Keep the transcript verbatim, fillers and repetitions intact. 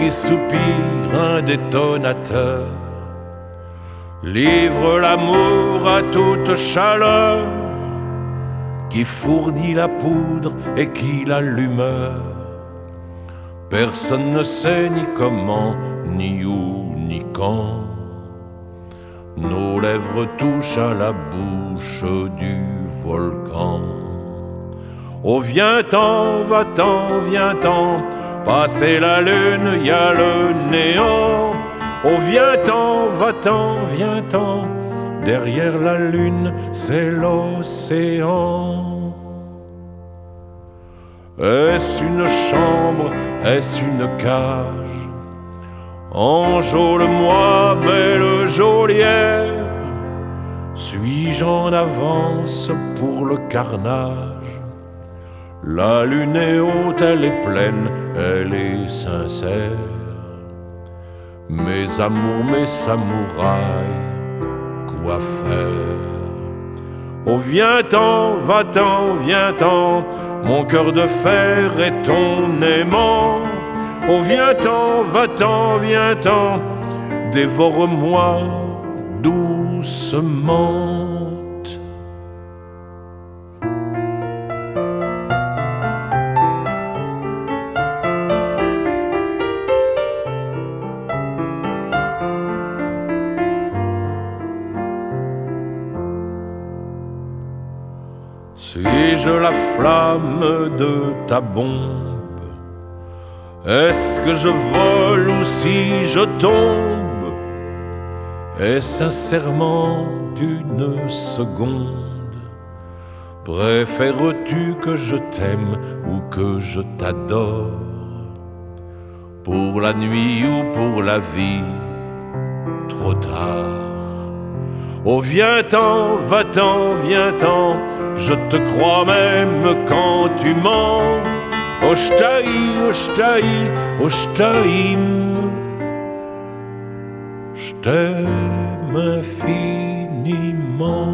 qui soupire un détonateur, livre l'amour à toute chaleur, qui fournit la poudre et qui l'allumeur. Personne ne sait ni comment, ni où, ni quand. Nos lèvres touchent à la bouche du volcan. Oh viens-t'en, va-t'en, viens-t'en, passer la lune, y a le néant. Oh viens-t'en, va-t'en, viens-t'en, derrière la lune, c'est l'océan. Est-ce une chambre, est-ce une cage? Enjôle-moi, belle geôlière. Suis-je en avance pour le carnage? La lune est haute, elle est pleine, elle est sincère. Mes amours, mes samouraïs, quoi faire? Oh viens-t'en, va-t'en, viens-t'en, mon cœur de fer est ton aimant. Oh viens-t'en, va-t'en, viens-t'en, dévore-moi doucement. Suis-je la flamme de ta bombe? Est-ce que je vole ou si je tombe? Est-ce un serment d'une seconde? Préfères-tu que je t'aime ou que je t'adore? Pour la nuit ou pour la vie? Trop tard. Oh viens-t'en, va-t'en, viens-t'en, je te crois même quand tu mens. Oh j'taïs, oh j'taïs, oh j'taïm, je t'aime infiniment.